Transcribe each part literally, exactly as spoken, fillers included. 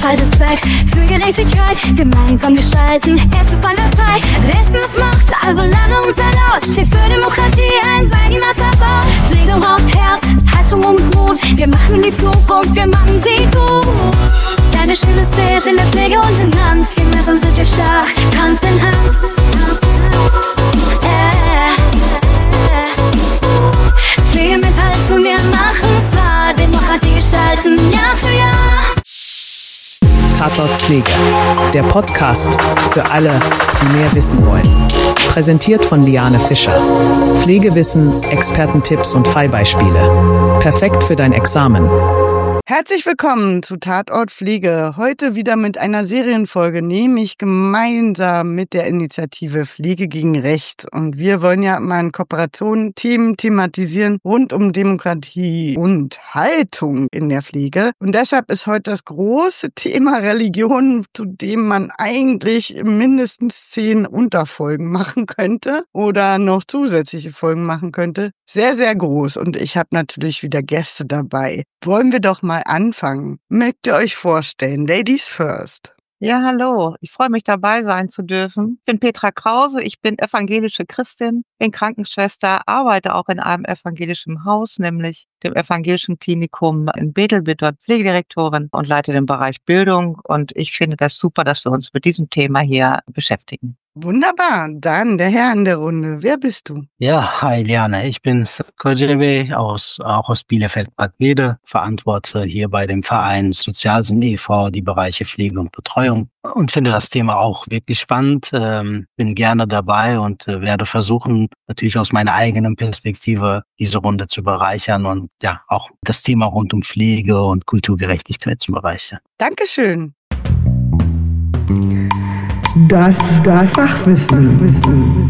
Vielfalt, Respekt für Gerechtigkeit, gemeinsam gestalten. Es ist an der Zeit, Wissen ist Macht, also lange unser Laut steht für Demokratie, ein sei die Wasserbau. Pflege braucht Herz, Haltung und Mut. Wir machen die Zukunft, wir machen sie gut. Deine Stimme zählt in der Pflege und in Land. Gemeinsam sind wir stark, Hand in Hand. Äh, äh. Pflege mit Hals und wir machen's wahr. Demokratie gestalten, Jahr für Jahr. Tatort Pflege, der Podcast für alle, die mehr wissen wollen. Präsentiert von Liane Fischer. Pflegewissen, Expertentipps und Fallbeispiele. Perfekt für dein Examen. Herzlich willkommen zu Tatort Pflege. Heute wieder mit einer Serienfolge, nämlich gemeinsam mit der Initiative Pflege gegen Rechts. Und wir wollen ja mal in Kooperation Themen thematisieren rund um Demokratie und Haltung in der Pflege. Und deshalb ist heute das große Thema Religion, zu dem man eigentlich mindestens zehn Unterfolgen machen könnte oder noch zusätzliche Folgen machen könnte, sehr, sehr groß. Und ich habe natürlich wieder Gäste dabei. Wollen wir doch mal anfangen. Mögt ihr euch vorstellen? Ladies first. Ja, hallo. Ich freue mich, dabei sein zu dürfen. Ich bin Petra Krause, ich bin evangelische Christin, bin Krankenschwester, arbeite auch in einem evangelischen Haus, nämlich dem Evangelischen Klinikum in Bethel, bin dort Pflegedirektorin und leite den Bereich Bildung. Und ich finde das super, dass wir uns mit diesem Thema hier beschäftigen. Wunderbar. Dann der Herr in der Runde. Wer bist du? Ja, hi Liane. Ich bin Kojebe aus, auch aus Bielefeld-Bad-Wede, verantworte hier bei dem Verein Sozialsinn e V die Bereiche Pflege und Betreuung und finde das Thema auch wirklich spannend. Ähm, bin gerne dabei und äh, werde versuchen, natürlich aus meiner eigenen Perspektive diese Runde zu bereichern und ja, auch das Thema rund um Pflege und Kulturgerechtigkeit zu bereichern. Dankeschön. Das, das Fachwissen.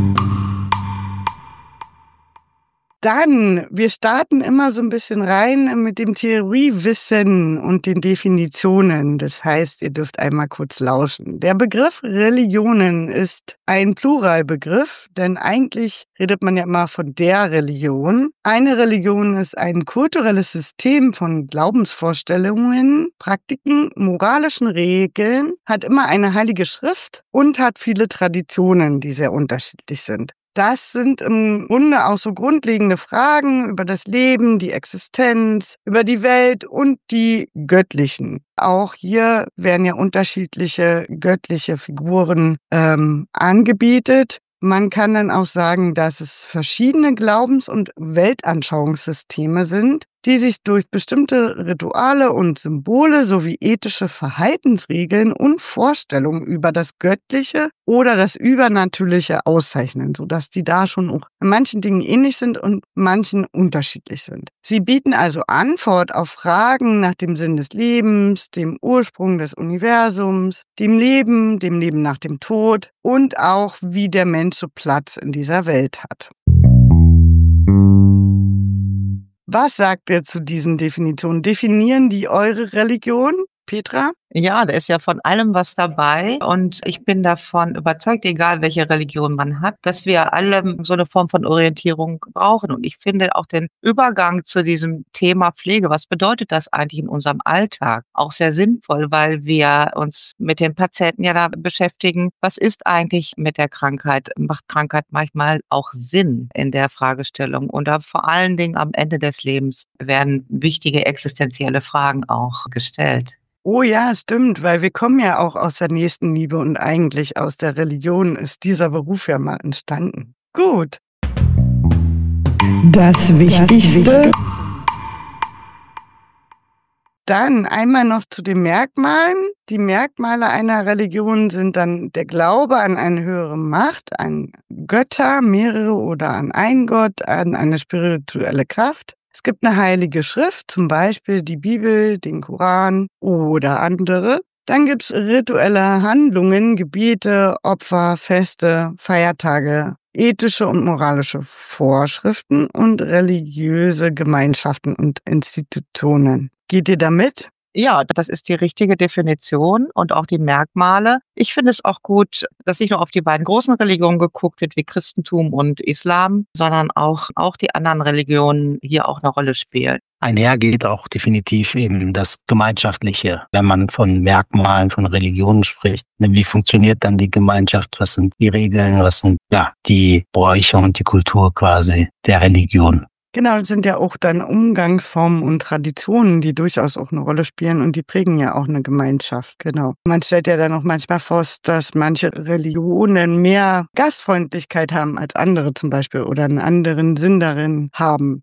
Dann, wir starten immer so ein bisschen rein mit dem Theoriewissen und den Definitionen. Das heißt, ihr dürft einmal kurz lauschen. Der Begriff Religionen ist ein Pluralbegriff, denn eigentlich redet man ja immer von der Religion. Eine Religion ist ein kulturelles System von Glaubensvorstellungen, Praktiken, moralischen Regeln, hat immer eine heilige Schrift und hat viele Traditionen, die sehr unterschiedlich sind. Das sind im Grunde auch so grundlegende Fragen über das Leben, die Existenz, über die Welt und die göttlichen. Auch hier werden ja unterschiedliche göttliche Figuren ähm, angebetet. Man kann dann auch sagen, dass es verschiedene Glaubens- und Weltanschauungssysteme sind, die sich durch bestimmte Rituale und Symbole sowie ethische Verhaltensregeln und Vorstellungen über das Göttliche oder das Übernatürliche auszeichnen, sodass die da schon auch in manchen Dingen ähnlich sind und manchen unterschiedlich sind. Sie bieten also Antwort auf Fragen nach dem Sinn des Lebens, dem Ursprung des Universums, dem Leben, dem Leben nach dem Tod und auch, wie der Mensch so Platz in dieser Welt hat. Was sagt ihr zu diesen Definitionen? Definieren die eure Religion, Petra? Ja, da ist ja von allem was dabei und ich bin davon überzeugt, egal welche Religion man hat, dass wir alle so eine Form von Orientierung brauchen. Und ich finde auch den Übergang zu diesem Thema Pflege, was bedeutet das eigentlich in unserem Alltag, auch sehr sinnvoll, weil wir uns mit den Patienten ja da beschäftigen. Was ist eigentlich mit der Krankheit? Macht Krankheit manchmal auch Sinn in der Fragestellung? Und da vor allen Dingen am Ende des Lebens werden wichtige existenzielle Fragen auch gestellt. Oh ja, stimmt, weil wir kommen ja auch aus der Nächstenliebe und eigentlich aus der Religion ist dieser Beruf ja mal entstanden. Gut. Das Wichtigste. Dann einmal noch zu den Merkmalen. Die Merkmale einer Religion sind dann der Glaube an eine höhere Macht, an Götter, mehrere oder an einen Gott, an eine spirituelle Kraft. Es gibt eine heilige Schrift, zum Beispiel die Bibel, den Koran oder andere. Dann gibt es rituelle Handlungen, Gebete, Opfer, Feste, Feiertage, ethische und moralische Vorschriften und religiöse Gemeinschaften und Institutionen. Geht ihr damit? Ja, das ist die richtige Definition und auch die Merkmale. Ich finde es auch gut, dass nicht nur auf die beiden großen Religionen geguckt wird, wie Christentum und Islam, sondern auch, auch die anderen Religionen hier auch eine Rolle spielen. Einher geht auch definitiv eben das Gemeinschaftliche, wenn man von Merkmalen, von Religionen spricht. Wie funktioniert dann die Gemeinschaft? Was sind die Regeln? Was sind ja die Bräuche und die Kultur quasi der Religion? Genau, das sind ja auch dann Umgangsformen und Traditionen, die durchaus auch eine Rolle spielen und die prägen ja auch eine Gemeinschaft, genau. Man stellt ja dann auch manchmal fest, dass manche Religionen mehr Gastfreundlichkeit haben als andere zum Beispiel oder einen anderen Sinn darin haben.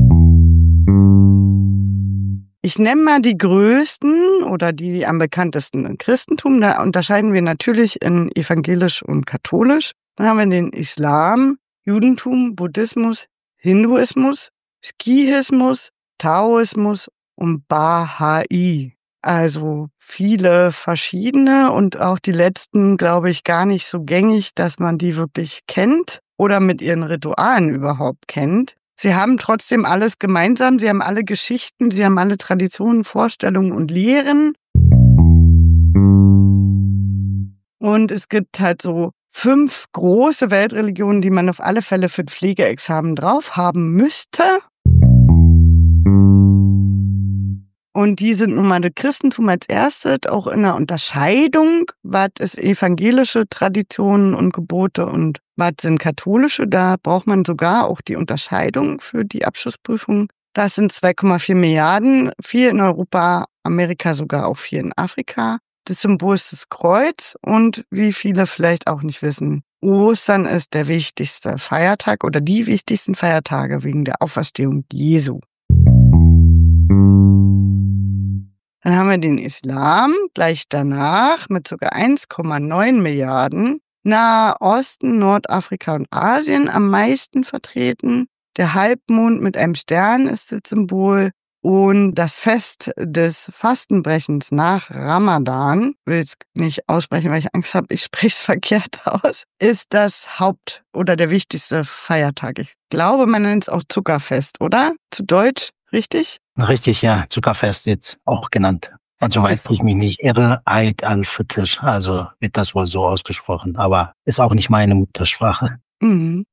Ich nenne mal die größten oder die am bekanntesten im Christentum. Da unterscheiden wir natürlich in evangelisch und katholisch. Dann haben wir den Islam, Judentum, Buddhismus, Hinduismus, Sikhismus, Taoismus und Bahai. Also viele verschiedene und auch die letzten, glaube ich, gar nicht so gängig, dass man die wirklich kennt oder mit ihren Ritualen überhaupt kennt. Sie haben trotzdem alles gemeinsam, sie haben alle Geschichten, sie haben alle Traditionen, Vorstellungen und Lehren. Und es gibt halt so fünf große Weltreligionen, die man auf alle Fälle für das Pflegeexamen drauf haben müsste. Und die sind nun mal das Christentum als erstes, auch in der Unterscheidung, was ist evangelische Traditionen und Gebote und was sind katholische. Da braucht man sogar auch die Unterscheidung für die Abschlussprüfung. Das sind zwei Komma vier Milliarden, vier in Europa, Amerika sogar auch vier in Afrika. Das Symbol ist das Kreuz und wie viele vielleicht auch nicht wissen, Ostern ist der wichtigste Feiertag oder die wichtigsten Feiertage wegen der Auferstehung Jesu. Dann haben wir den Islam gleich danach mit sogar eins Komma neun Milliarden. Nahe Osten, Nordafrika und Asien am meisten vertreten. Der Halbmond mit einem Stern ist das Symbol. Und das Fest des Fastenbrechens nach Ramadan, will es nicht aussprechen, weil ich Angst habe, ich spreche es verkehrt aus, ist das Haupt- oder der wichtigste Feiertag. Ich glaube, man nennt es auch Zuckerfest, oder? Zu Deutsch, richtig? Richtig, ja. Zuckerfest wird's auch genannt. Und soweit ich mich nicht irre, Eid al-Fitr, also wird das wohl so ausgesprochen, aber ist auch nicht meine Muttersprache. Mhm.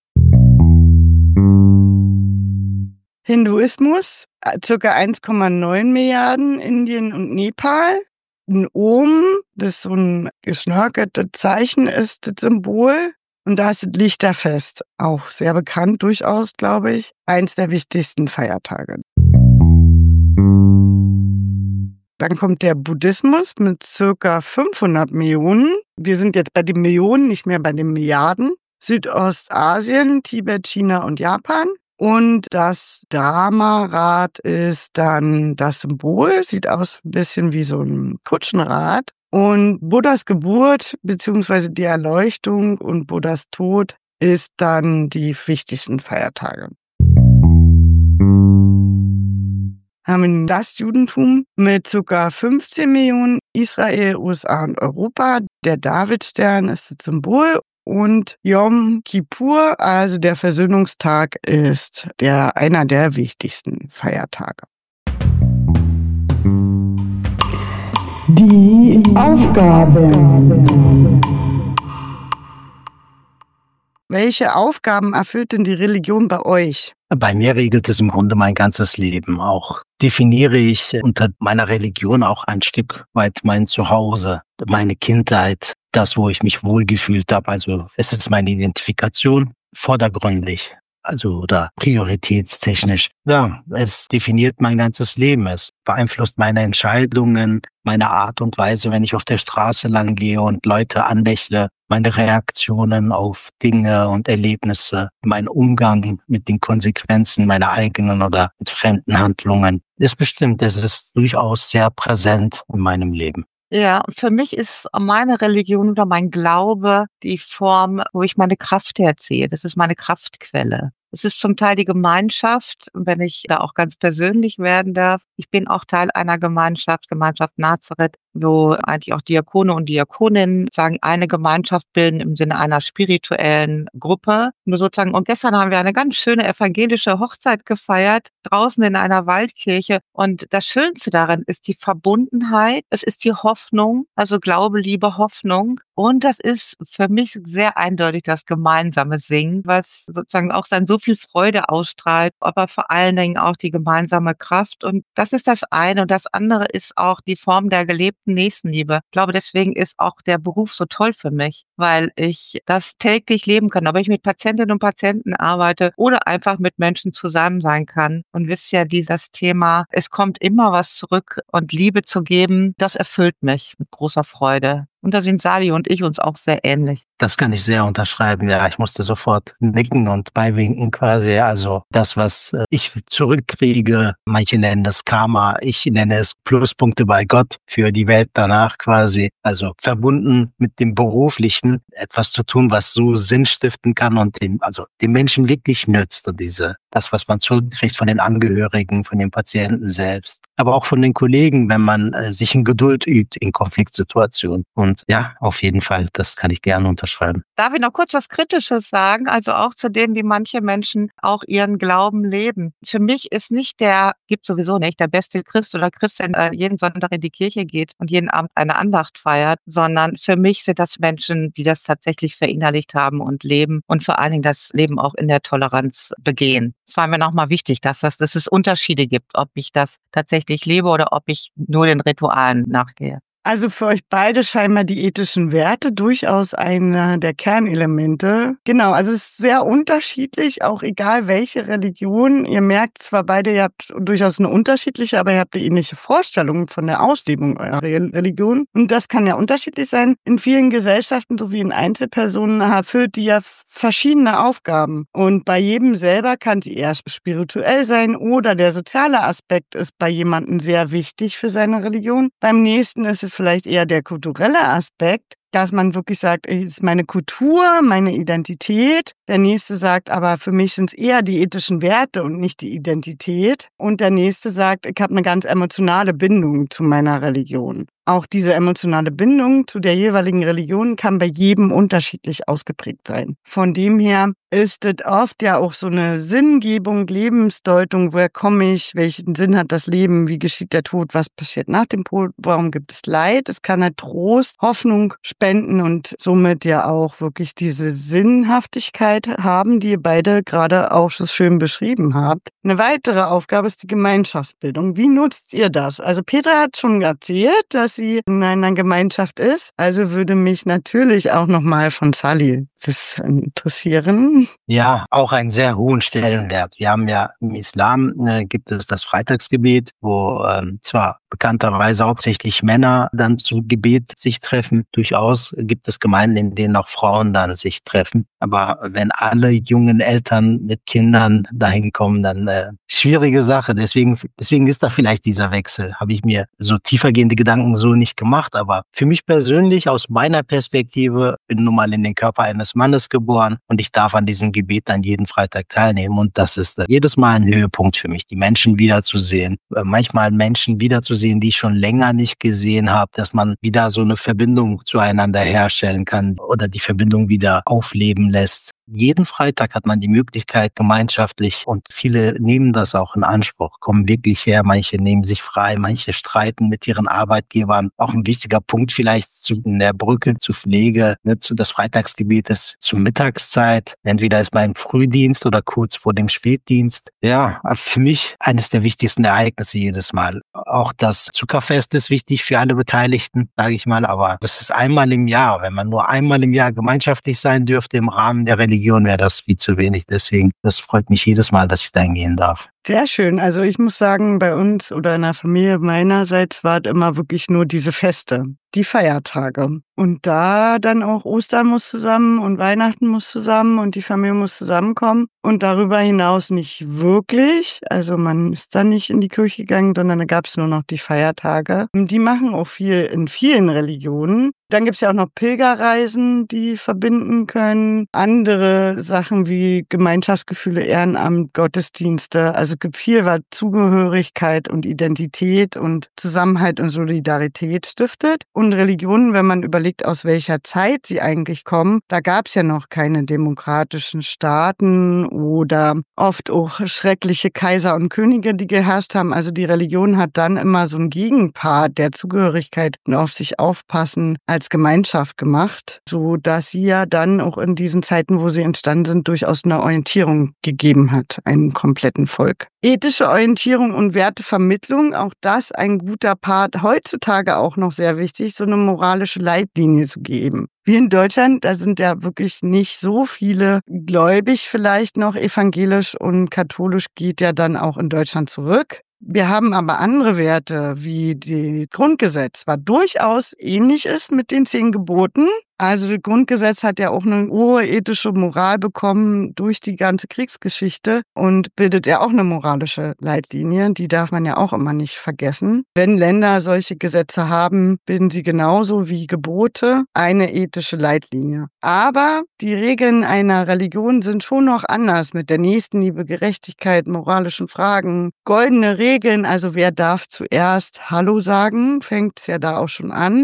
Hinduismus, circa eins Komma neun Milliarden, Indien und Nepal. Ein Om, das so ein geschnörkeltes Zeichen ist, das Symbol. Und da ist das Lichterfest, auch sehr bekannt durchaus, glaube ich. Eins der wichtigsten Feiertage. Dann kommt der Buddhismus mit circa fünfhundert Millionen. Wir sind jetzt bei den Millionen, nicht mehr bei den Milliarden. Südostasien, Tibet, China und Japan. Und das Dharma-Rad ist dann das Symbol, sieht aus ein bisschen wie so ein Kutschenrad. Und Buddhas Geburt bzw. die Erleuchtung und Buddhas Tod ist dann die wichtigsten Feiertage. Haben wir das Judentum mit ca. fünfzehn Millionen, Israel, U S A und Europa. Der Davidstern ist das Symbol. Und Yom Kippur, also der Versöhnungstag, ist der, einer der wichtigsten Feiertage. Die Aufgaben. Welche Aufgaben erfüllt denn die Religion bei euch? Bei mir regelt es im Grunde mein ganzes Leben. Auch definiere ich unter meiner Religion auch ein Stück weit mein Zuhause, meine Kindheit, das, wo ich mich wohlgefühlt habe. Also es ist meine Identifikation vordergründig, also oder prioritätstechnisch. Ja, es definiert mein ganzes Leben. Es beeinflusst meine Entscheidungen, meine Art und Weise, wenn ich auf der Straße lang gehe und Leute anlächle, meine Reaktionen auf Dinge und Erlebnisse, mein Umgang mit den Konsequenzen meiner eigenen oder mit fremden Handlungen. Ist bestimmt, es ist durchaus sehr präsent in meinem Leben. Ja, und für mich ist meine Religion oder mein Glaube die Form, wo ich meine Kraft herziehe. Das ist meine Kraftquelle. Es ist zum Teil die Gemeinschaft, wenn ich da auch ganz persönlich werden darf. Ich bin auch Teil einer Gemeinschaft, Gemeinschaft Nazareth, wo eigentlich auch Diakone und Diakoninnen sagen, eine Gemeinschaft bilden im Sinne einer spirituellen Gruppe. Nur sozusagen, und gestern haben wir eine ganz schöne evangelische Hochzeit gefeiert, draußen in einer Waldkirche. Und das Schönste darin ist die Verbundenheit, es ist die Hoffnung, also Glaube, Liebe, Hoffnung. Und das ist für mich sehr eindeutig das gemeinsame Singen, was sozusagen auch dann so viel Freude ausstrahlt, aber vor allen Dingen auch die gemeinsame Kraft. Und das ist das eine. Und das andere ist auch die Form der gelebten Nächstenliebe. Ich glaube, deswegen ist auch der Beruf so toll für mich, weil ich das täglich leben kann, ob ich mit Patientinnen und Patienten arbeite oder einfach mit Menschen zusammen sein kann. Und wisst ja, dieses Thema, es kommt immer was zurück und Liebe zu geben, das erfüllt mich mit großer Freude. Und da sind Sali und ich uns auch sehr ähnlich. Das kann ich sehr unterschreiben. Ja, ich musste sofort nicken und beiwinken quasi. Also das, was ich zurückkriege, manche nennen das Karma, ich nenne es Pluspunkte bei Gott für die Welt danach quasi. Also verbunden mit dem Beruflichen etwas zu tun, was so Sinn stiften kann und dem, also dem Menschen wirklich nützt. Und diese, das, was man zurückkriegt von den Angehörigen, von den Patienten selbst, aber auch von den Kollegen, wenn man äh, sich in Geduld übt in Konfliktsituationen. Und ja, auf jeden Fall, das kann ich gerne unterschreiben. Darf ich noch kurz was Kritisches sagen? Also auch zu dem, wie manche Menschen auch ihren Glauben leben. Für mich ist nicht der, gibt sowieso nicht, der beste Christ oder Christin, der jeden Sonntag in die Kirche geht und jeden Abend eine Andacht feiert, sondern für mich sind das Menschen, die das tatsächlich verinnerlicht haben und leben und vor allen Dingen das Leben auch in der Toleranz begehen. Es war mir nochmal wichtig, dass, das, dass es Unterschiede gibt, ob ich das tatsächlich lebe oder ob ich nur den Ritualen nachgehe. Also für euch beide scheinbar die ethischen Werte durchaus einer der Kernelemente. Genau, also es ist sehr unterschiedlich, auch egal welche Religion. Ihr merkt zwar beide, ihr habt durchaus eine unterschiedliche, aber ihr habt eine ähnliche Vorstellung von der Auslebung eurer Religion. Und das kann ja unterschiedlich sein. In vielen Gesellschaften sowie in Einzelpersonen erfüllt die ja verschiedene Aufgaben. Und bei jedem selber kann sie eher spirituell sein oder der soziale Aspekt ist bei jemandem sehr wichtig für seine Religion. Beim nächsten ist es vielleicht eher der kulturelle Aspekt, dass man wirklich sagt, es ist meine Kultur, meine Identität. Der nächste sagt, aber für mich sind es eher die ethischen Werte und nicht die Identität. Und der nächste sagt, ich habe eine ganz emotionale Bindung zu meiner Religion. Auch diese emotionale Bindung zu der jeweiligen Religion kann bei jedem unterschiedlich ausgeprägt sein. Von dem her ist es oft ja auch so eine Sinngebung, Lebensdeutung, woher komme ich, welchen Sinn hat das Leben, wie geschieht der Tod, was passiert nach dem Tod, warum gibt es Leid. Es kann halt Trost, Hoffnung spenden und somit ja auch wirklich diese Sinnhaftigkeit haben, die ihr beide gerade auch so schön beschrieben habt. Eine weitere Aufgabe ist die Gemeinschaftsbildung. Wie nutzt ihr das? Also Petra hat schon erzählt, dass sie in einer Gemeinschaft ist. Also würde mich natürlich auch nochmal von Sally das interessieren. Ja, auch einen sehr hohen Stellenwert. Wir haben ja im Islam äh, gibt es das Freitagsgebet, wo ähm, zwar bekannterweise hauptsächlich Männer dann zum Gebet sich treffen. Durchaus gibt es Gemeinden, in denen auch Frauen dann sich treffen. Aber wenn alle jungen Eltern mit Kindern dahin kommen, dann äh, schwierige Sache. Deswegen, deswegen ist da vielleicht dieser Wechsel. Habe ich mir so tiefergehende Gedanken so nicht gemacht. Aber für mich persönlich, aus meiner Perspektive, bin nun mal in den Körper eines Mannes geboren und ich darf an diesem Gebet dann jeden Freitag teilnehmen. Und das ist äh, jedes Mal ein Höhepunkt für mich, die Menschen wiederzusehen. Äh, manchmal Menschen wiederzusehen, die ich schon länger nicht gesehen habe, dass man wieder so eine Verbindung zueinander herstellen kann oder die Verbindung wieder aufleben lässt. Jeden Freitag hat man die Möglichkeit, gemeinschaftlich, und viele nehmen das auch in Anspruch, kommen wirklich her, manche nehmen sich frei, manche streiten mit ihren Arbeitgebern. Auch ein wichtiger Punkt vielleicht zu in der Brücke zur Pflege, ne, zu das Freitagsgebet ist zur Mittagszeit, entweder ist beim Frühdienst oder kurz vor dem Spätdienst. Ja, für mich eines der wichtigsten Ereignisse jedes Mal. Auch das Zuckerfest ist wichtig für alle Beteiligten, sage ich mal, aber das ist einmal im Jahr. Wenn man nur einmal im Jahr gemeinschaftlich sein dürfte im Rahmen der Religion, wäre das viel zu wenig. Deswegen, das freut mich jedes Mal, dass ich da hingehen darf. Sehr schön. Also ich muss sagen, bei uns oder in der Familie meinerseits war es immer wirklich nur diese Feste, die Feiertage. Und da dann auch Ostern muss zusammen und Weihnachten muss zusammen und die Familie muss zusammenkommen. Und darüber hinaus nicht wirklich. Also man ist dann nicht in die Kirche gegangen, sondern da gab es nur noch die Feiertage. Die machen auch viel in vielen Religionen. Dann gibt's ja auch noch Pilgerreisen, die verbinden können. Andere Sachen wie Gemeinschaftsgefühle, Ehrenamt, Gottesdienste. Also es gibt viel, was Zugehörigkeit und Identität und Zusammenhalt und Solidarität stiftet. Und Religionen, wenn man überlegt, aus welcher Zeit sie eigentlich kommen, da gab's ja noch keine demokratischen Staaten oder oft auch schreckliche Kaiser und Könige, die geherrscht haben. Also die Religion hat dann immer so einen Gegenpart der Zugehörigkeit und auf sich aufpassen als Gemeinschaft gemacht, so dass sie ja dann auch in diesen Zeiten, wo sie entstanden sind, durchaus eine Orientierung gegeben hat, einem kompletten Volk. Ethische Orientierung und Wertevermittlung, auch das ein guter Part, heutzutage auch noch sehr wichtig, so eine moralische Leitlinie zu geben. Wir in Deutschland, da sind ja wirklich nicht so viele gläubig vielleicht noch, evangelisch und katholisch geht ja dann auch in Deutschland zurück. Wir haben aber andere Werte, wie die Grundgesetz, was durchaus ähnlich ist mit den zehn Geboten. Also das Grundgesetz hat ja auch eine hohe ethische Moral bekommen durch die ganze Kriegsgeschichte und bildet ja auch eine moralische Leitlinie. Die darf man ja auch immer nicht vergessen. Wenn Länder solche Gesetze haben, bilden sie genauso wie Gebote eine ethische Leitlinie. Aber die Regeln einer Religion sind schon noch anders mit der Nächstenliebe, Gerechtigkeit, moralischen Fragen, goldene Regeln. Also wer darf zuerst Hallo sagen, fängt es ja da auch schon an.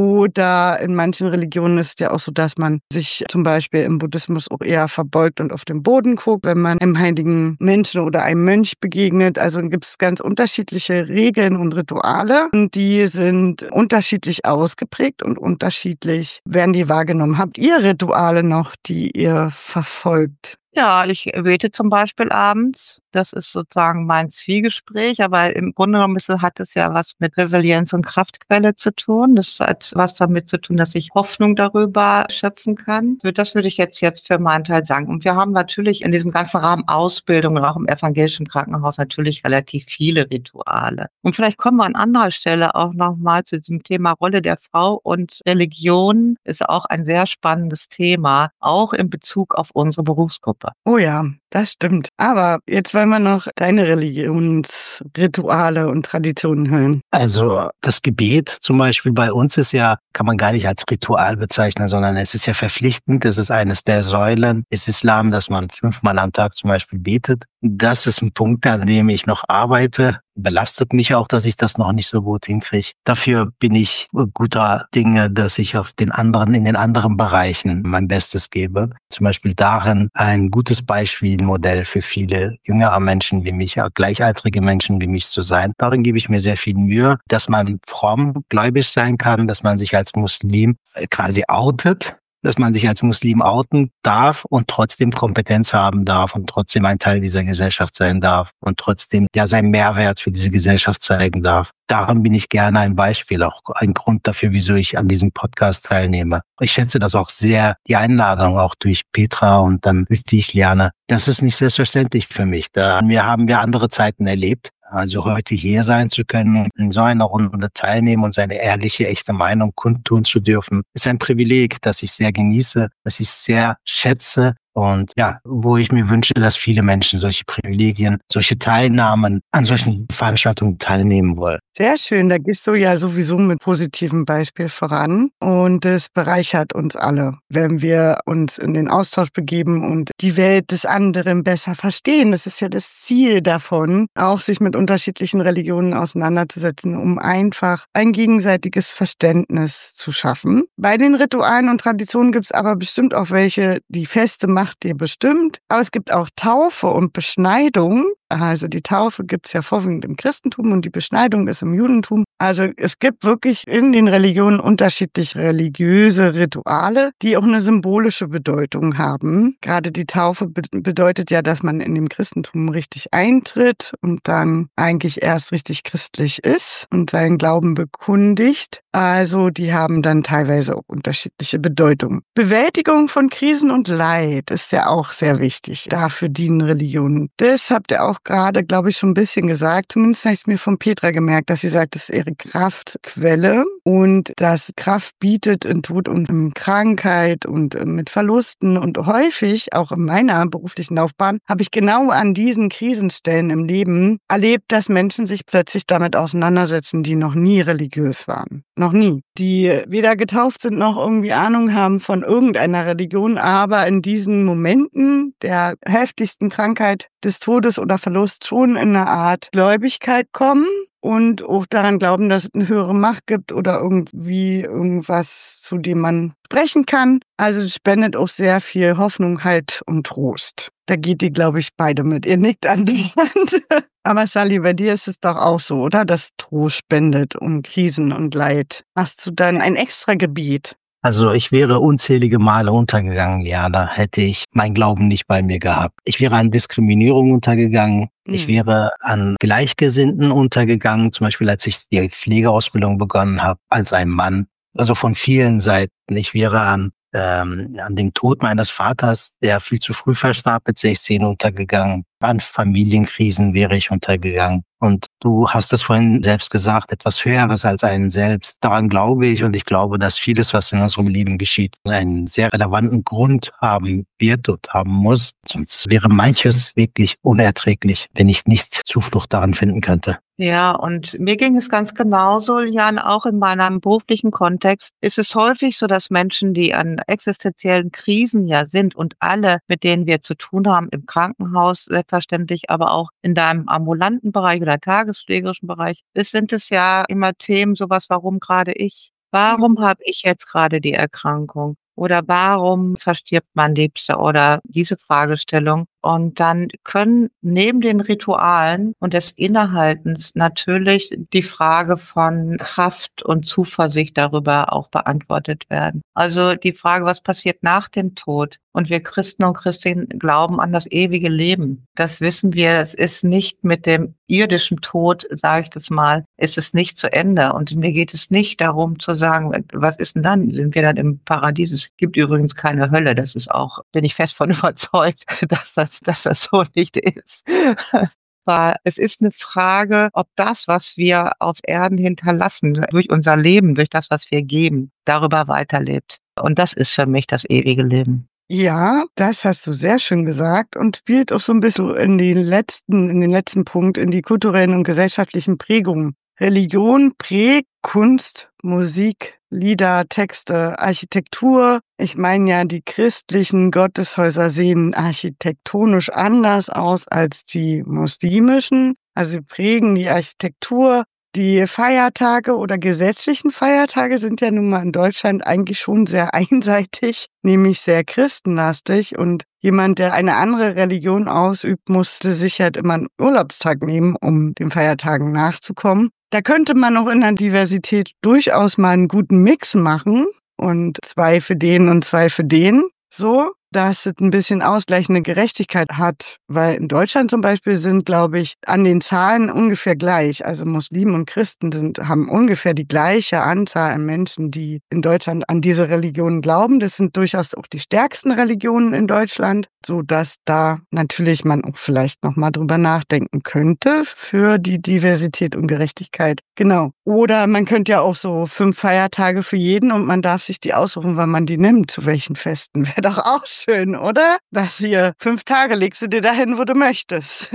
Oder in manchen Religionen ist es ja auch so, dass man sich zum Beispiel im Buddhismus auch eher verbeugt und auf den Boden guckt, wenn man einem heiligen Menschen oder einem Mönch begegnet. Also gibt es ganz unterschiedliche Regeln und Rituale. Und die sind unterschiedlich ausgeprägt und unterschiedlich werden die wahrgenommen. Habt ihr Rituale noch, die ihr verfolgt? Ja, ich bete zum Beispiel abends. Das ist sozusagen mein Zwiegespräch, aber im Grunde genommen ist, hat es ja was mit Resilienz und Kraftquelle zu tun. Das hat was damit zu tun, dass ich Hoffnung darüber schöpfen kann. Das würde ich jetzt jetzt für meinen Teil sagen. Und wir haben natürlich in diesem ganzen Rahmen Ausbildung und auch im evangelischen Krankenhaus natürlich relativ viele Rituale. Und vielleicht kommen wir an anderer Stelle auch nochmal zu diesem Thema Rolle der Frau und Religion ist auch ein sehr spannendes Thema, auch in Bezug auf unsere Berufsgruppe. Oh ja, das stimmt. Aber jetzt wollen wir noch deine Religionsrituale und Traditionen hören. Also das Gebet zum Beispiel bei uns ist ja, kann man gar nicht als Ritual bezeichnen, sondern es ist ja verpflichtend. Es ist eines der Säulen des Islam, dass man fünfmal am Tag zum Beispiel betet. Das ist ein Punkt, an dem ich noch arbeite. Belastet mich auch, dass ich das noch nicht so gut hinkriege. Dafür bin ich guter Dinge, dass ich auf den anderen, in den anderen Bereichen mein Bestes gebe. Zum Beispiel darin ein gutes Beispiel, ein Modell für viele jüngere Menschen wie mich, ja, gleichaltrige Menschen wie mich zu sein. Darin gebe ich mir sehr viel Mühe, dass man fromm gläubig sein kann, dass man sich als Muslim quasi outet, dass man sich als Muslim outen darf und trotzdem Kompetenz haben darf und trotzdem ein Teil dieser Gesellschaft sein darf und trotzdem ja seinen Mehrwert für diese Gesellschaft zeigen darf. Daran bin ich gerne ein Beispiel, auch ein Grund dafür, wieso ich an diesem Podcast teilnehme. Ich schätze das auch sehr, die Einladung auch durch Petra und dann durch dich, Liane. Das ist nicht selbstverständlich für mich. Da wir haben wir andere Zeiten erlebt. Also heute hier sein zu können und in so einer Runde teilnehmen und seine ehrliche, echte Meinung kundtun zu dürfen, ist ein Privileg, das ich sehr genieße, das ich sehr schätze. Und ja, wo ich mir wünsche, dass viele Menschen solche Privilegien, solche Teilnahmen an solchen Veranstaltungen teilnehmen wollen. Sehr schön, da gehst du ja sowieso mit positivem Beispiel voran und es bereichert uns alle, wenn wir uns in den Austausch begeben und die Welt des anderen besser verstehen. Das ist ja das Ziel davon, auch sich mit unterschiedlichen Religionen auseinanderzusetzen, um einfach ein gegenseitiges Verständnis zu schaffen. Bei den Ritualen und Traditionen gibt es aber bestimmt auch welche, die feste Macht dir bestimmt. Aber es gibt auch Taufe und Beschneidung. Also die Taufe gibt es ja vorwiegend im Christentum und die Beschneidung ist im Judentum. Also es gibt wirklich in den Religionen unterschiedlich religiöse Rituale, die auch eine symbolische Bedeutung haben. Gerade die Taufe be- bedeutet ja, dass man in dem Christentum richtig eintritt und dann eigentlich erst richtig christlich ist und seinen Glauben bekundigt. Also die haben dann teilweise auch unterschiedliche Bedeutungen. Bewältigung von Krisen und Leid ist ja auch sehr wichtig. Dafür dienen Religionen. Das habt ihr auch auch gerade, glaube ich, schon ein bisschen gesagt. Zumindest habe ich es mir von Petra gemerkt, dass sie sagt, das ist ihre Kraftquelle und dass Kraft bietet in Tod und in Krankheit und mit Verlusten. Und häufig, auch in meiner beruflichen Laufbahn, habe ich genau an diesen Krisenstellen im Leben erlebt, dass Menschen sich plötzlich damit auseinandersetzen, die noch nie religiös waren. Noch nie. Die weder getauft sind noch irgendwie Ahnung haben von irgendeiner Religion, aber in diesen Momenten der heftigsten Krankheit, des Todes oder Verlust schon in eine Art Gläubigkeit kommen und auch daran glauben, dass es eine höhere Macht gibt oder irgendwie irgendwas, zu dem man sprechen kann. Also es spendet auch sehr viel Hoffnung, Halt und Trost. Da geht die, glaube ich, beide mit. Ihr nickt an die Hand. Aber Sally, bei dir ist es doch auch so, oder? Dass Trost spendet und Krisen und Leid. Hast du dann ein extra Gebiet? Also ich wäre unzählige Male untergegangen, ja, da hätte ich mein Glauben nicht bei mir gehabt. Ich wäre an Diskriminierung untergegangen, mhm. ich wäre an Gleichgesinnten untergegangen, zum Beispiel als ich die Pflegeausbildung begonnen habe, als ein Mann, also von vielen Seiten. Ich wäre an, ähm, an dem Tod meines Vaters, der viel zu früh verstarb, mit sechzehn untergegangen. An Familienkrisen wäre ich untergegangen. Und du hast es vorhin selbst gesagt, etwas Höheres als einen selbst. Daran glaube ich und ich glaube, dass vieles, was in unserem Leben geschieht, einen sehr relevanten Grund haben wird und haben muss. Sonst wäre manches wirklich unerträglich, wenn ich nicht Zuflucht daran finden könnte. Ja, und mir ging es ganz genauso, Jan, auch in meinem beruflichen Kontext ist es häufig so, dass Menschen, die an existenziellen Krisen ja sind und alle, mit denen wir zu tun haben, im Krankenhaus selbstverständlich, aber auch in deinem ambulanten Bereich oder tagespflegerischen Bereich, es sind es ja immer Themen, sowas, warum gerade ich? Warum habe ich jetzt gerade die Erkrankung? Oder warum verstirbt mein Liebster? Oder diese Fragestellung. Und dann können neben den Ritualen und des Innehaltens natürlich die Frage von Kraft und Zuversicht darüber auch beantwortet werden. Also die Frage, was passiert nach dem Tod? Und wir Christen und Christinnen glauben an das ewige Leben. Das wissen wir, es ist nicht mit dem irdischen Tod, sage ich das mal, ist es nicht zu Ende. Und mir geht es nicht darum zu sagen, was ist denn dann? Sind wir dann im Paradies? Es gibt übrigens keine Hölle. Das ist auch, bin ich fest von überzeugt, dass das, dass das so nicht ist. Aber es ist eine Frage, ob das, was wir auf Erden hinterlassen, durch unser Leben, durch das, was wir geben, darüber weiterlebt. Und das ist für mich das ewige Leben. Ja, das hast du sehr schön gesagt und spielt auch so ein bisschen in den letzten, in den letzten Punkt, in die kulturellen und gesellschaftlichen Prägungen. Religion prägt Kunst, Musik, Lieder, Texte, Architektur. Ich meine ja, die christlichen Gotteshäuser sehen architektonisch anders aus als die muslimischen. Also sie prägen die Architektur. Die Feiertage oder gesetzlichen Feiertage sind ja nun mal in Deutschland eigentlich schon sehr einseitig, nämlich sehr christenlastig. Und jemand, der eine andere Religion ausübt, musste sich halt immer einen Urlaubstag nehmen, um den Feiertagen nachzukommen. Da könnte man auch in der Diversität durchaus mal einen guten Mix machen und zwei für den und zwei für den, so, dass es ein bisschen ausgleichende Gerechtigkeit hat, weil in Deutschland zum Beispiel sind, glaube ich, an den Zahlen ungefähr gleich. Also Muslimen und Christen sind, haben ungefähr die gleiche Anzahl an Menschen, die in Deutschland an diese Religionen glauben. Das sind durchaus auch die stärksten Religionen in Deutschland, so dass da natürlich man auch vielleicht noch mal drüber nachdenken könnte für die Diversität und Gerechtigkeit. Genau. Oder man könnte ja auch so fünf Feiertage für jeden und man darf sich die aussuchen, wann man die nimmt, zu welchen Festen. Wäre doch auch schön, oder? Das hier, fünf Tage legst du dir dahin, wo du möchtest.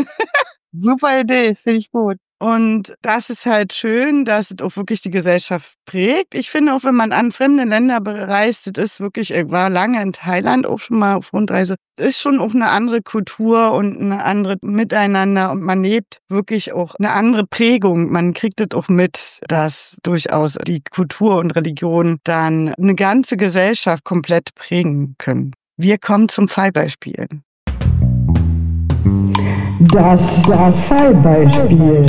Super Idee, finde ich gut. Und das ist halt schön, dass es auch wirklich die Gesellschaft prägt. Ich finde auch, wenn man an fremde Länder bereist, das ist wirklich, ich war lange in Thailand auch schon mal auf Rundreise, das ist schon auch eine andere Kultur und eine andere Miteinander und man lebt wirklich auch eine andere Prägung. Man kriegt es auch mit, dass durchaus die Kultur und Religion dann eine ganze Gesellschaft komplett prägen können. Wir kommen zum Fallbeispiel. Das, das Fallbeispiel.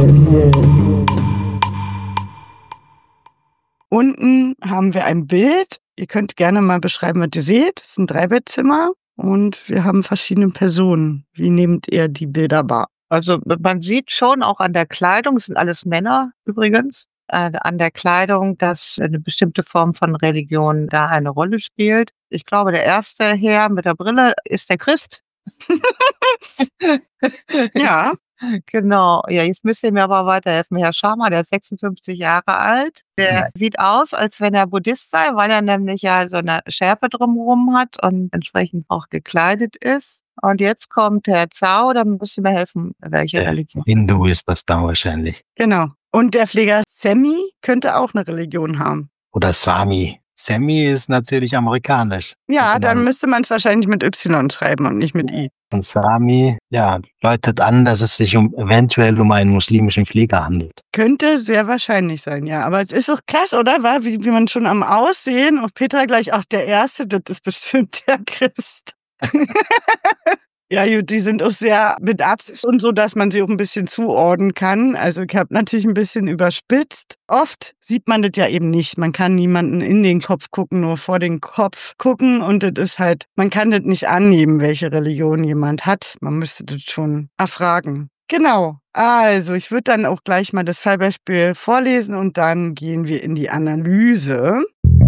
Unten haben wir ein Bild. Ihr könnt gerne mal beschreiben, was ihr seht. Es ist ein Dreibettzimmer und wir haben verschiedene Personen. Wie nehmt ihr die Bilder wahr? Also man sieht schon auch an der Kleidung, es sind alles Männer übrigens, äh, an der Kleidung, dass eine bestimmte Form von Religion da eine Rolle spielt. Ich glaube, der erste Herr mit der Brille ist der Christ. Ja, Genau. Ja, jetzt müsst ihr mir aber weiterhelfen. Herr Sharma, der ist sechsundfünfzig Jahre alt. Der Mhm. sieht aus, als wenn er Buddhist sei, weil er nämlich ja so eine Schärpe drumherum hat und entsprechend auch gekleidet ist. Und jetzt kommt Herr Zhao, da müsst ihr mir helfen, welche Der Religion. Hindu ist das dann wahrscheinlich. Genau. Und der Pfleger Sammy könnte auch eine Religion haben. Oder Swami. Sammy ist natürlich amerikanisch. Ja, Und dann dann- müsste man es wahrscheinlich mit Y schreiben und nicht mit I. Und Sami, ja, deutet an, dass es sich um eventuell um einen muslimischen Pfleger handelt. Könnte sehr wahrscheinlich sein, ja. Aber es ist doch krass, oder? War, wie, wie man schon am Aussehen und Petra gleich, ach, der Erste, das ist bestimmt der Christ. Ja, gut, die sind auch sehr mit Absicht und so, dass man sie auch ein bisschen zuordnen kann. Also ich habe natürlich ein bisschen überspitzt. Oft sieht man das ja eben nicht. Man kann niemanden in den Kopf gucken, nur vor den Kopf gucken. Und das ist halt, man kann das nicht annehmen, welche Religion jemand hat. Man müsste das schon erfragen. Genau. Also ich würde dann auch gleich mal das Fallbeispiel vorlesen und dann gehen wir in die Analyse.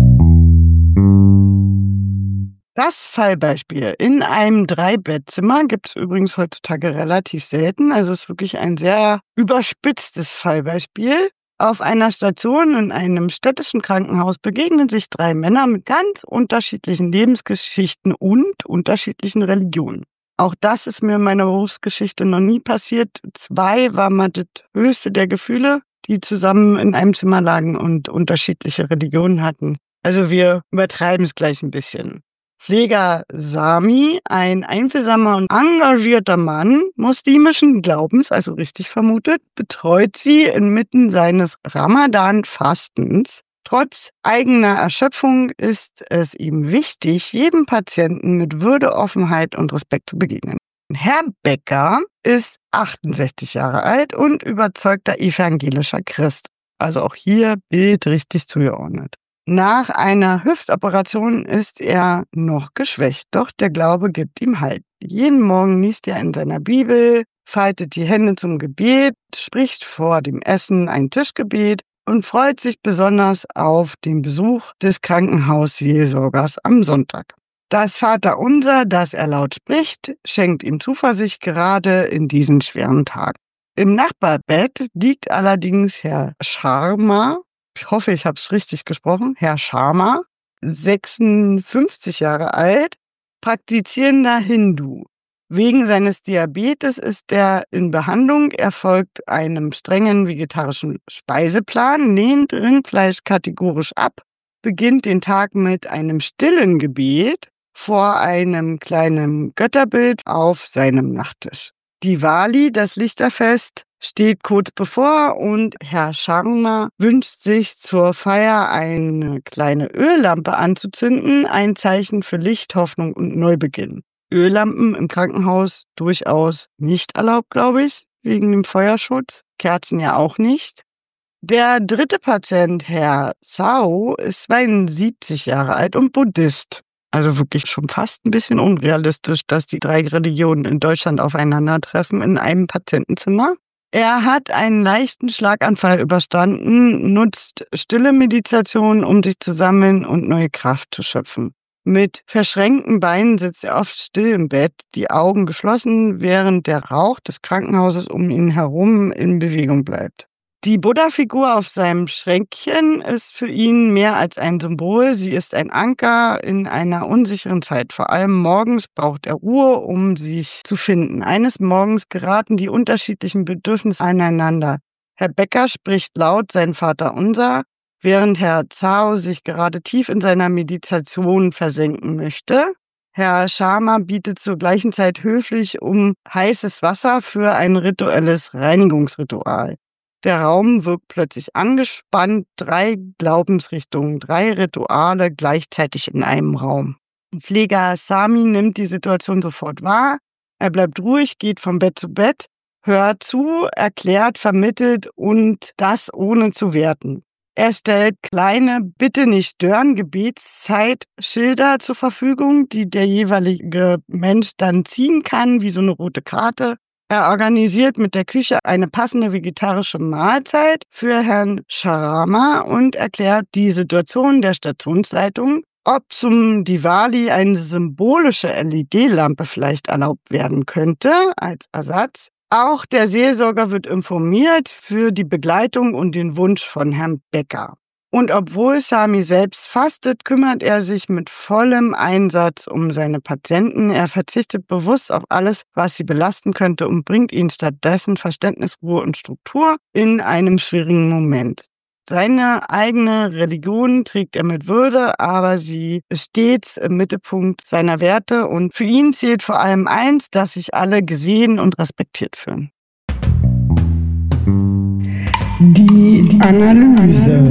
Das Fallbeispiel. In einem Drei-Bettzimmer gibt es übrigens heutzutage relativ selten. Also es ist wirklich ein sehr überspitztes Fallbeispiel. Auf einer Station in einem städtischen Krankenhaus begegnen sich drei Männer mit ganz unterschiedlichen Lebensgeschichten und unterschiedlichen Religionen. Auch das ist mir in meiner Berufsgeschichte noch nie passiert. Zwei war mal das höchste der Gefühle, die zusammen in einem Zimmer lagen und unterschiedliche Religionen hatten. Also wir übertreiben es gleich ein bisschen. Pfleger Sami, ein einfühlsamer und engagierter Mann muslimischen Glaubens, also richtig vermutet, betreut sie inmitten seines Ramadan-Fastens. Trotz eigener Erschöpfung ist es ihm wichtig, jedem Patienten mit Würde, Offenheit und Respekt zu begegnen. Herr Becker ist achtundsechzig Jahre alt und überzeugter evangelischer Christ. Also auch hier Bild richtig zugeordnet. Nach einer Hüftoperation ist er noch geschwächt, doch der Glaube gibt ihm Halt. Jeden Morgen liest er in seiner Bibel, faltet die Hände zum Gebet, spricht vor dem Essen ein Tischgebet und freut sich besonders auf den Besuch des Krankenhausseelsorgers am Sonntag. Das Vaterunser, das er laut spricht, schenkt ihm Zuversicht gerade in diesen schweren Tagen. Im Nachbarbett liegt allerdings Herr Sharma, ich hoffe, ich habe es richtig gesprochen, Herr Sharma, sechsundfünfzig Jahre alt, praktizierender Hindu. Wegen seines Diabetes ist er in Behandlung. Er folgt einem strengen vegetarischen Speiseplan, lehnt Rindfleisch kategorisch ab, beginnt den Tag mit einem stillen Gebet vor einem kleinen Götterbild auf seinem Nachttisch. Diwali, das Lichterfest, steht kurz bevor und Herr Sharma wünscht sich zur Feier eine kleine Öllampe anzuzünden, ein Zeichen für Licht, Hoffnung und Neubeginn. Öllampen im Krankenhaus durchaus nicht erlaubt, glaube ich, wegen dem Feuerschutz. Kerzen ja auch nicht. Der dritte Patient, Herr Zhao, ist zweiundsiebzig Jahre alt und Buddhist. Also wirklich schon fast ein bisschen unrealistisch, dass die drei Religionen in Deutschland aufeinandertreffen in einem Patientenzimmer. Er hat einen leichten Schlaganfall überstanden, nutzt stille Meditation, um sich zu sammeln und neue Kraft zu schöpfen. Mit verschränkten Beinen sitzt er oft still im Bett, die Augen geschlossen, während der Rauch des Krankenhauses um ihn herum in Bewegung bleibt. Die Buddha-Figur auf seinem Schränkchen ist für ihn mehr als ein Symbol. Sie ist ein Anker in einer unsicheren Zeit. Vor allem morgens braucht er Ruhe, um sich zu finden. Eines Morgens geraten die unterschiedlichen Bedürfnisse aneinander. Herr Becker spricht laut sein Vaterunser, während Herr Zhao sich gerade tief in seiner Meditation versenken möchte. Herr Sharma bietet zur gleichen Zeit höflich um heißes Wasser für ein rituelles Reinigungsritual. Der Raum wirkt plötzlich angespannt, drei Glaubensrichtungen, drei Rituale gleichzeitig in einem Raum. Pfleger Sami nimmt die Situation sofort wahr. Er bleibt ruhig, geht von Bett zu Bett, hört zu, erklärt, vermittelt und das ohne zu werten. Er stellt kleine Bitte nicht stören Gebetszeitschilder zur Verfügung, die der jeweilige Mensch dann ziehen kann, wie so eine rote Karte. Er organisiert mit der Küche eine passende vegetarische Mahlzeit für Herrn Sharma und erklärt die Situation der Stationsleitung, ob zum Diwali eine symbolische L E D-Lampe vielleicht erlaubt werden könnte als Ersatz. Auch der Seelsorger wird informiert für die Begleitung und den Wunsch von Herrn Becker. Und obwohl Sami selbst fastet, kümmert er sich mit vollem Einsatz um seine Patienten. Er verzichtet bewusst auf alles, was sie belasten könnte und bringt ihnen stattdessen Verständnis, Ruhe und Struktur in einem schwierigen Moment. Seine eigene Religion trägt er mit Würde, aber sie ist stets im Mittelpunkt seiner Werte und für ihn zählt vor allem eins, dass sich alle gesehen und respektiert fühlen. Die Analyse.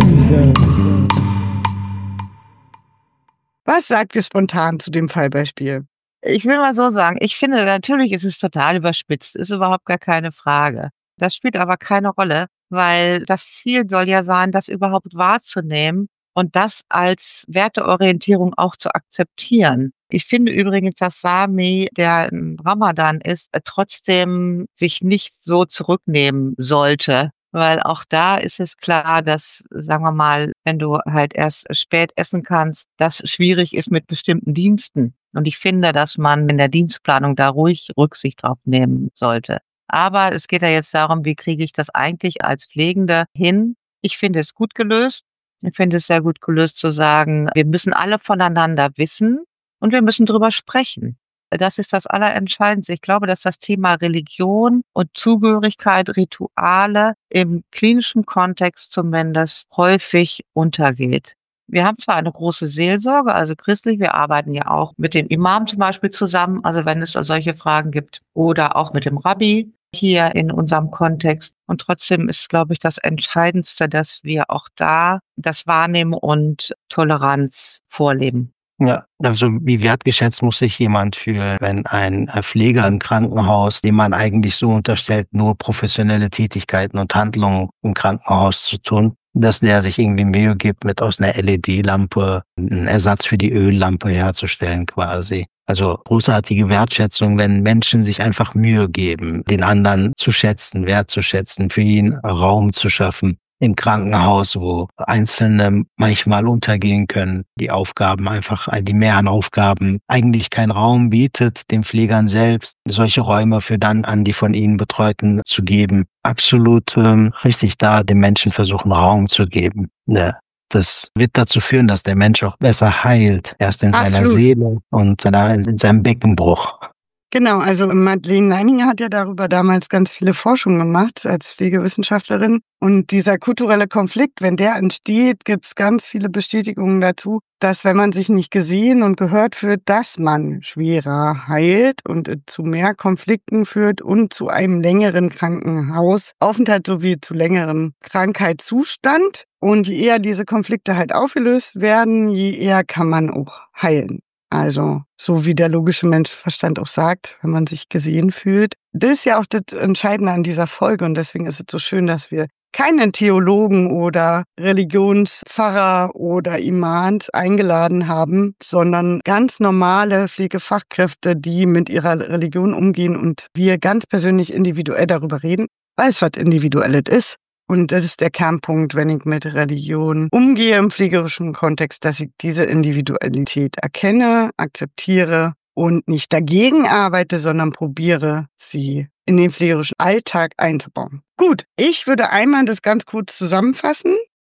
Was sagt ihr spontan zu dem Fallbeispiel? Ich will mal so sagen, ich finde, natürlich ist es total überspitzt, ist überhaupt gar keine Frage. Das spielt aber keine Rolle, weil das Ziel soll ja sein, das überhaupt wahrzunehmen und das als Werteorientierung auch zu akzeptieren. Ich finde übrigens, dass Sami, der im Ramadan ist, trotzdem sich nicht so zurücknehmen sollte. Weil auch da ist es klar, dass, sagen wir mal, wenn du halt erst spät essen kannst, das schwierig ist mit bestimmten Diensten. Und ich finde, dass man in der Dienstplanung da ruhig Rücksicht drauf nehmen sollte. Aber es geht ja jetzt darum, wie kriege ich das eigentlich als Pflegende hin? Ich finde es gut gelöst. Ich finde es sehr gut gelöst zu sagen, wir müssen alle voneinander wissen und wir müssen drüber sprechen. Das ist das Allerentscheidendste. Ich glaube, dass das Thema Religion und Zugehörigkeit, Rituale im klinischen Kontext zumindest häufig untergeht. Wir haben zwar eine große Seelsorge, also christlich, wir arbeiten ja auch mit dem Imam zum Beispiel zusammen, also wenn es solche Fragen gibt, oder auch mit dem Rabbi hier in unserem Kontext. Und trotzdem ist, glaube ich, das Entscheidendste, dass wir auch da das Wahrnehmen und Toleranz vorleben. Ja, also wie wertgeschätzt muss sich jemand fühlen, wenn ein Pfleger im Krankenhaus, dem man eigentlich so unterstellt, nur professionelle Tätigkeiten und Handlungen im Krankenhaus zu tun, dass der sich irgendwie Mühe gibt, mit aus einer L E D-Lampe einen Ersatz für die Öllampe herzustellen quasi. Also großartige Wertschätzung, wenn Menschen sich einfach Mühe geben, den anderen zu schätzen, wertzuschätzen, für ihn Raum zu schaffen. Im Krankenhaus, wo Einzelne manchmal untergehen können, die Aufgaben einfach, die Mehr an Aufgaben eigentlich keinen Raum bietet, den Pflegern selbst solche Räume für dann an die von ihnen Betreuten zu geben. Absolut ähm, richtig, da den Menschen versuchen Raum zu geben. Ja. Das wird dazu führen, dass der Mensch auch besser heilt, erst in Absolut. seiner Seele und in seinem Beckenbruch. Genau, also Madeleine Leininger hat ja darüber damals ganz viele Forschungen gemacht als Pflegewissenschaftlerin. Und dieser kulturelle Konflikt, wenn der entsteht, gibt es ganz viele Bestätigungen dazu, dass wenn man sich nicht gesehen und gehört fühlt, dass man schwerer heilt und zu mehr Konflikten führt und zu einem längeren Krankenhausaufenthalt sowie zu längerem Krankheitszustand. Und je eher diese Konflikte halt aufgelöst werden, je eher kann man auch heilen. Also, so wie der logische Menschenverstand auch sagt, wenn man sich gesehen fühlt. Das ist ja auch das Entscheidende an dieser Folge und deswegen ist es so schön, dass wir keinen Theologen oder Religionspfarrer oder Imams eingeladen haben, sondern ganz normale Pflegefachkräfte, die mit ihrer Religion umgehen und wir ganz persönlich individuell darüber reden, weil es was Individuelles ist. Und das ist der Kernpunkt, wenn ich mit Religion umgehe im pflegerischen Kontext, dass ich diese Individualität erkenne, akzeptiere und nicht dagegen arbeite, sondern probiere, sie in den pflegerischen Alltag einzubauen. Gut, ich würde einmal das ganz kurz zusammenfassen.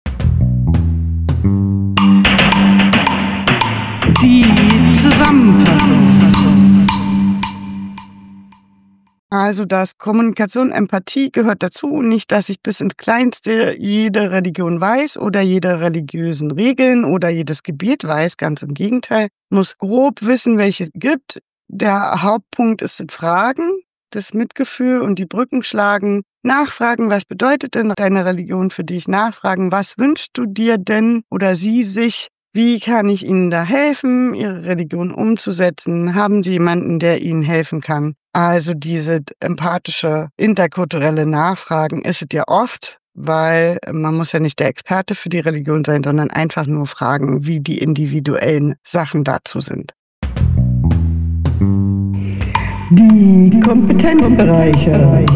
Die Zusammenfassung. Also, dass Kommunikation, Empathie gehört dazu. Nicht, dass ich bis ins Kleinste jede Religion weiß oder jede religiösen Regeln oder jedes Gebet weiß. Ganz im Gegenteil. Muss grob wissen, welche es gibt. Der Hauptpunkt ist das Fragen, das Mitgefühl und die Brücken schlagen. Nachfragen, was bedeutet denn deine Religion für dich? Nachfragen, was wünschst du dir denn oder sie sich? Wie kann ich Ihnen da helfen, Ihre Religion umzusetzen? Haben Sie jemanden, der Ihnen helfen kann? Also diese empathische, interkulturelle Nachfragen ist es ja oft, weil man muss ja nicht der Experte für die Religion sein, sondern einfach nur fragen, wie die individuellen Sachen dazu sind. Die Kompetenzbereiche.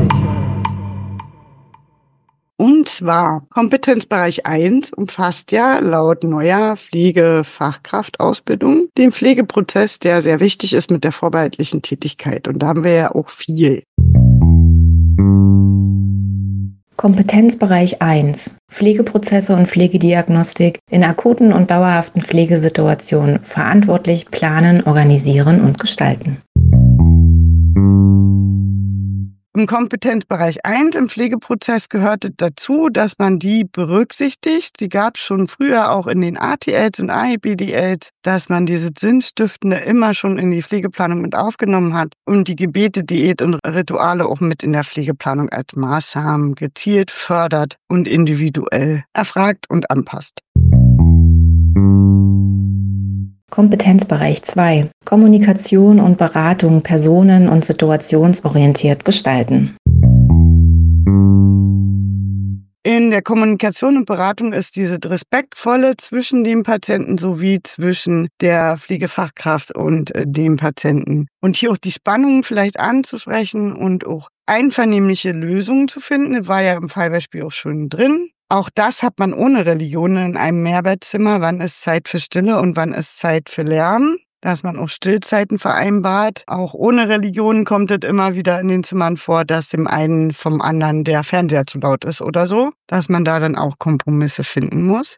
Und zwar Kompetenzbereich eins umfasst ja laut neuer Pflegefachkraftausbildung den Pflegeprozess, der sehr wichtig ist mit der vorbehaltlichen Tätigkeit. Und da haben wir ja auch viel. Kompetenzbereich eins. Pflegeprozesse und Pflegediagnostik in akuten und dauerhaften Pflegesituationen verantwortlich planen, organisieren und gestalten. Im Kompetenzbereich eins im Pflegeprozess gehörte dazu, dass man die berücksichtigt. Die gab es schon früher auch in den A T Ls und A E B D Ls, dass man diese Sinnstiftende immer schon in die Pflegeplanung mit aufgenommen hat und die Gebete, Diät und Rituale auch mit in der Pflegeplanung als Maßnahmen gezielt fördert und individuell erfragt und anpasst. Kompetenzbereich zwei. Kommunikation und Beratung personen- und situationsorientiert gestalten. In der Kommunikation und Beratung ist diese respektvolle zwischen dem Patienten sowie zwischen der Pflegefachkraft und äh, dem Patienten. Und hier auch die Spannungen vielleicht anzusprechen und auch einvernehmliche Lösungen zu finden, war ja im Fallbeispiel auch schon drin. Auch das hat man ohne Religion in einem Mehrbettzimmer. Wann ist Zeit für Stille und wann ist Zeit für Lärm? Dass man auch Stillzeiten vereinbart. Auch ohne Religion kommt es immer wieder in den Zimmern vor, dass dem einen vom anderen der Fernseher zu laut ist oder so. Dass man da dann auch Kompromisse finden muss.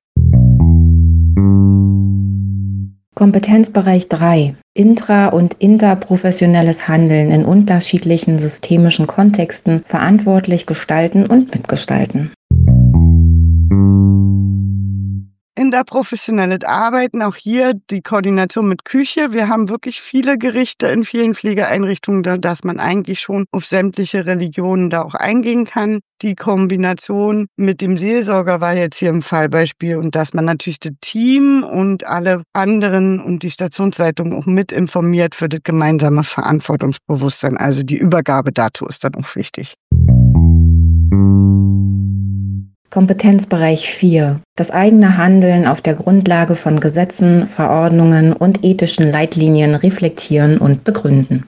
Kompetenzbereich drei. Intra- und interprofessionelles Handeln in unterschiedlichen systemischen Kontexten verantwortlich gestalten und mitgestalten. Interprofessionelles Arbeiten, auch hier die Koordination mit Küche. Wir haben wirklich viele Gerichte in vielen Pflegeeinrichtungen, da- dass man eigentlich schon auf sämtliche Religionen da auch eingehen kann. Die Kombination mit dem Seelsorger war jetzt hier im Fallbeispiel und dass man natürlich das Team und alle anderen und die Stationsleitung auch mit informiert für das gemeinsame Verantwortungsbewusstsein. Also die Übergabe dazu ist dann auch wichtig. Kompetenzbereich vier. Das eigene Handeln auf der Grundlage von Gesetzen, Verordnungen und ethischen Leitlinien reflektieren und begründen.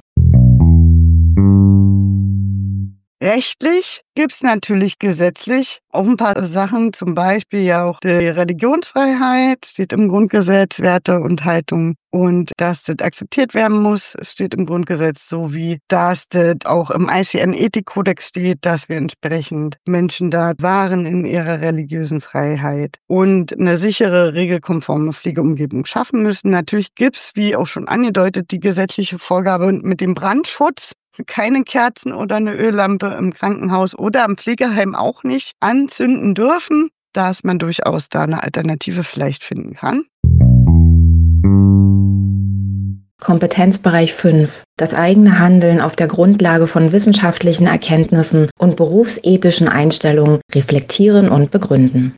Rechtlich gibt's natürlich gesetzlich auch ein paar Sachen, zum Beispiel ja auch die Religionsfreiheit, steht im Grundgesetz, Werte und Haltung. Und dass das akzeptiert werden muss, steht im Grundgesetz, sowie dass das auch im I C N-Ethikkodex steht, dass wir entsprechend Menschen da wahren in ihrer religiösen Freiheit und eine sichere, regelkonforme Pflegeumgebung schaffen müssen. Natürlich gibt's, wie auch schon angedeutet, die gesetzliche Vorgabe mit dem Brandschutz. Keine Kerzen oder eine Öllampe im Krankenhaus oder im Pflegeheim auch nicht anzünden dürfen, dass man durchaus da eine Alternative vielleicht finden kann. Kompetenzbereich fünf. Das eigene Handeln auf der Grundlage von wissenschaftlichen Erkenntnissen und berufsethischen Einstellungen reflektieren und begründen.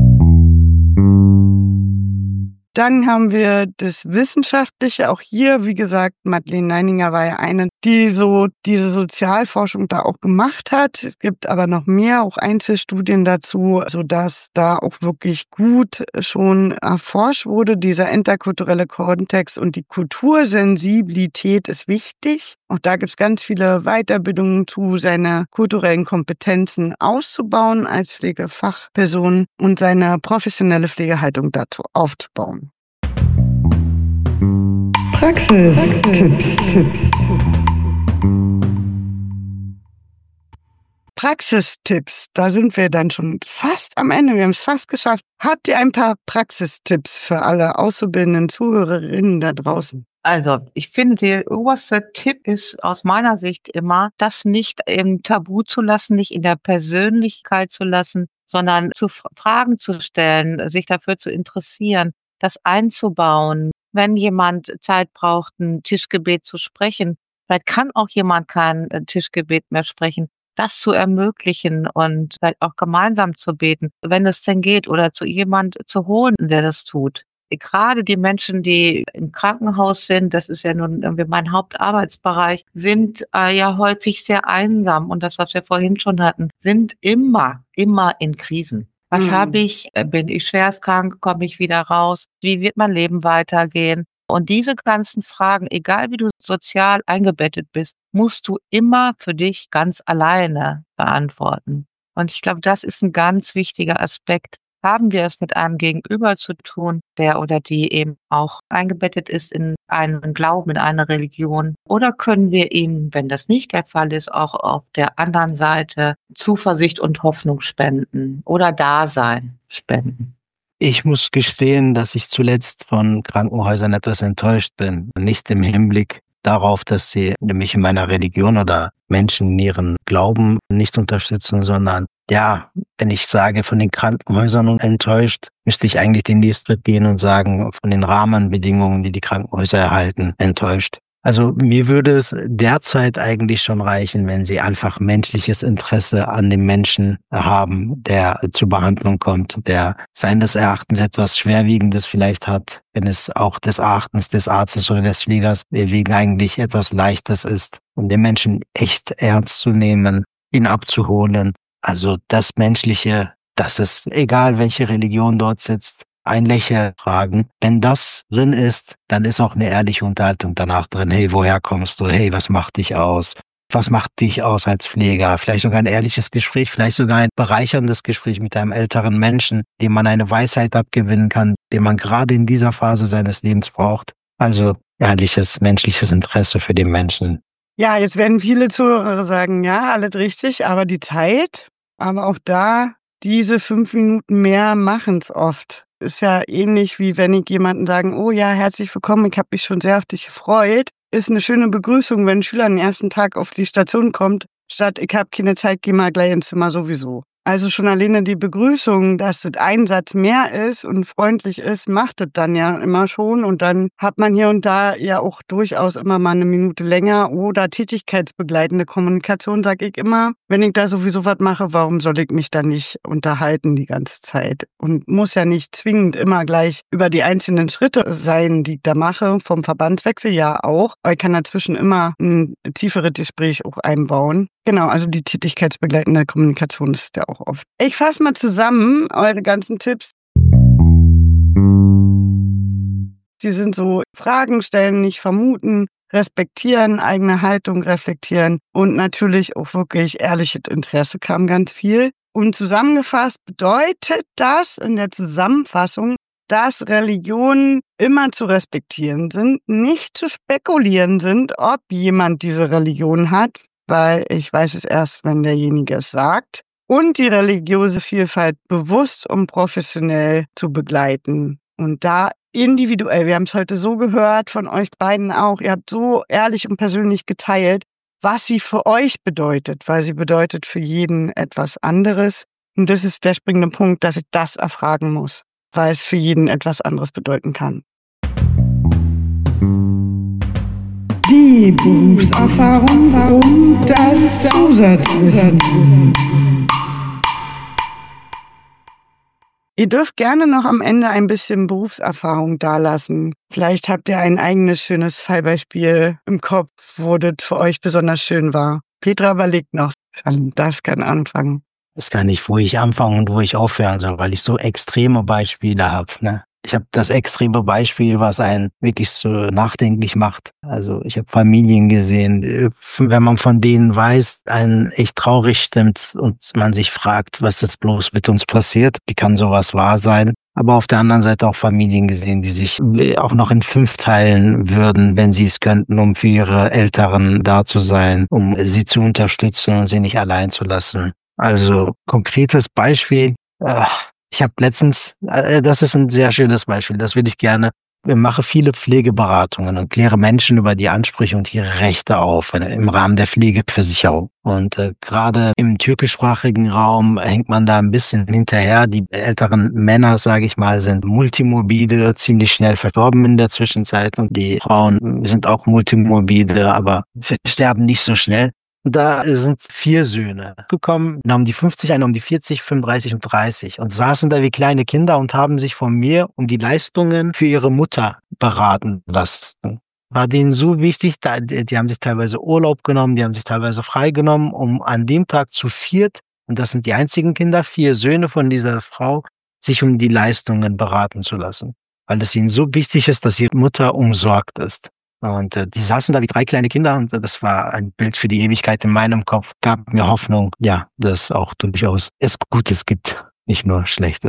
Dann haben wir das Wissenschaftliche. Auch hier, wie gesagt, Madeleine Neininger war ja eine, die so diese Sozialforschung da auch gemacht hat. Es gibt aber noch mehr, auch Einzelstudien dazu, sodass da auch wirklich gut schon erforscht wurde. Dieser interkulturelle Kontext und die Kultursensibilität ist wichtig. Auch da gibt es ganz viele Weiterbildungen zu, seine kulturellen Kompetenzen auszubauen als Pflegefachperson und seine professionelle Pflegehaltung dazu aufzubauen. Praxistipps. Praxistipps, da sind wir dann schon fast am Ende. Wir haben es fast geschafft. Habt ihr ein paar Praxistipps für alle auszubildenden Zuhörerinnen da draußen? Also, ich finde, der oberste Tipp ist aus meiner Sicht immer, das nicht im Tabu zu lassen, nicht in der Persönlichkeit zu lassen, sondern zu F- Fragen zu stellen, sich dafür zu interessieren, das einzubauen. Wenn jemand Zeit braucht, ein Tischgebet zu sprechen, vielleicht kann auch jemand kein äh, Tischgebet mehr sprechen, das zu ermöglichen und vielleicht auch gemeinsam zu beten, wenn es denn geht, oder zu jemand zu holen, der das tut. Gerade die Menschen, die im Krankenhaus sind, das ist ja nun irgendwie mein Hauptarbeitsbereich, sind äh, ja häufig sehr einsam. Und das, was wir vorhin schon hatten, sind immer, immer in Krisen. Was Mhm. habe ich? Äh, Bin ich schwerstkrank? Komme ich wieder raus? Wie wird mein Leben weitergehen? Und diese ganzen Fragen, egal wie du sozial eingebettet bist, musst du immer für dich ganz alleine beantworten. Und ich glaube, das ist ein ganz wichtiger Aspekt, haben wir es mit einem Gegenüber zu tun, der oder die eben auch eingebettet ist in einen Glauben, in eine Religion? Oder können wir ihnen, wenn das nicht der Fall ist, auch auf der anderen Seite Zuversicht und Hoffnung spenden oder Dasein spenden? Ich muss gestehen, dass ich zuletzt von Krankenhäusern etwas enttäuscht bin. Nicht im Hinblick darauf, dass sie mich in meiner Religion oder Menschen in ihren Glauben nicht unterstützen, sondern ja, wenn ich sage von den Krankenhäusern enttäuscht, müsste ich eigentlich den nächsten Schritt gehen und sagen, von den Rahmenbedingungen, die die Krankenhäuser erhalten, enttäuscht. Also mir würde es derzeit eigentlich schon reichen, wenn sie einfach menschliches Interesse an dem Menschen haben, der zur Behandlung kommt, der seines Erachtens etwas Schwerwiegendes vielleicht hat, wenn es auch des Erachtens des Arztes oder des Pflegers wegen eigentlich etwas Leichtes ist, um den Menschen echt ernst zu nehmen, ihn abzuholen. Also das Menschliche, das ist egal, welche Religion dort sitzt, ein Lächeln fragen. Wenn das drin ist, dann ist auch eine ehrliche Unterhaltung danach drin. Hey, woher kommst du? Hey, was macht dich aus? Was macht dich aus als Pfleger? Vielleicht sogar ein ehrliches Gespräch, vielleicht sogar ein bereicherndes Gespräch mit einem älteren Menschen, dem man eine Weisheit abgewinnen kann, den man gerade in dieser Phase seines Lebens braucht. Also ehrliches, menschliches Interesse für den Menschen. Ja, jetzt werden viele Zuhörer sagen, ja, alles richtig, aber die Zeit, aber auch da, diese fünf Minuten mehr machen's oft. Ist ja ähnlich wie wenn ich jemanden sagen, oh ja, herzlich willkommen, ich habe mich schon sehr auf dich gefreut. Ist eine schöne Begrüßung, wenn ein Schüler den ersten Tag auf die Station kommt, statt ich habe keine Zeit, geh mal gleich ins Zimmer sowieso. Also schon alleine die Begrüßung, dass das ein Satz mehr ist und freundlich ist, macht das dann ja immer schon. Und dann hat man hier und da ja auch durchaus immer mal eine Minute länger oder tätigkeitsbegleitende Kommunikation, sage ich immer. Wenn ich da sowieso was mache, warum soll ich mich da nicht unterhalten die ganze Zeit? Und muss ja nicht zwingend immer gleich über die einzelnen Schritte sein, die ich da mache, vom Verbandswechsel ja auch. Aber ich kann dazwischen immer ein tieferes Gespräch auch einbauen. Genau, also die tätigkeitsbegleitende Kommunikation ist ja auch oft. Ich fasse mal zusammen eure ganzen Tipps. Die sind so Fragen stellen, nicht vermuten, respektieren, eigene Haltung reflektieren und natürlich auch wirklich ehrliches Interesse kam ganz viel. Und zusammengefasst bedeutet das in der Zusammenfassung, dass Religionen immer zu respektieren sind, nicht zu spekulieren sind, ob jemand diese Religion hat, weil ich weiß es erst, wenn derjenige es sagt. Und die religiöse Vielfalt bewusst und professionell zu begleiten. Und da individuell, wir haben es heute so gehört von euch beiden auch, ihr habt so ehrlich und persönlich geteilt, was sie für euch bedeutet, weil sie bedeutet für jeden etwas anderes. Und das ist der springende Punkt, dass ich das erfragen muss, weil es für jeden etwas anderes bedeuten kann. Die Berufserfahrung und das Zusatzwissen. Ihr dürft gerne noch am Ende ein bisschen Berufserfahrung dalassen. Vielleicht habt ihr ein eigenes schönes Fallbeispiel im Kopf, wo das für euch besonders schön war. Petra überlegt noch. Du darfst gerne anfangen. Ich weiß gar nicht, wo ich anfangen und wo ich aufhören soll, weil ich so extreme Beispiele habe, ne? Ich habe das extreme Beispiel, was einen wirklich so nachdenklich macht. Also ich habe Familien gesehen, wenn man von denen weiß, einen echt traurig stimmt und man sich fragt, was jetzt bloß mit uns passiert, wie kann sowas wahr sein? Aber auf der anderen Seite auch Familien gesehen, die sich auch noch in fünf teilen würden, wenn sie es könnten, um für ihre Älteren da zu sein, um sie zu unterstützen und sie nicht allein zu lassen. Also konkretes Beispiel. Äh, Ich habe letztens, äh, das ist ein sehr schönes Beispiel, das würde ich gerne, ich mache viele Pflegeberatungen und kläre Menschen über die Ansprüche und ihre Rechte auf äh, im Rahmen der Pflegeversicherung. Und äh, gerade im türkischsprachigen Raum hängt man da ein bisschen hinterher. Die älteren Männer, sage ich mal, sind multimorbide, ziemlich schnell verstorben in der Zwischenzeit und die Frauen sind auch multimorbide, aber sterben nicht so schnell. Da sind vier Söhne gekommen, einer um die fünfzig, einer um die vierzig, fünfunddreißig und dreißig und saßen da wie kleine Kinder und haben sich von mir um die Leistungen für ihre Mutter beraten lassen. War denen so wichtig, die haben sich teilweise Urlaub genommen, die haben sich teilweise freigenommen, um an dem Tag zu viert, und das sind die einzigen Kinder, vier Söhne von dieser Frau, sich um die Leistungen beraten zu lassen. Weil es ihnen so wichtig ist, dass ihre Mutter umsorgt ist. Und äh, die saßen da wie drei kleine Kinder und äh, das war ein Bild für die Ewigkeit in meinem Kopf. Gab mir Hoffnung, ja, dass auch durchaus es Gutes gibt, nicht nur Schlechtes.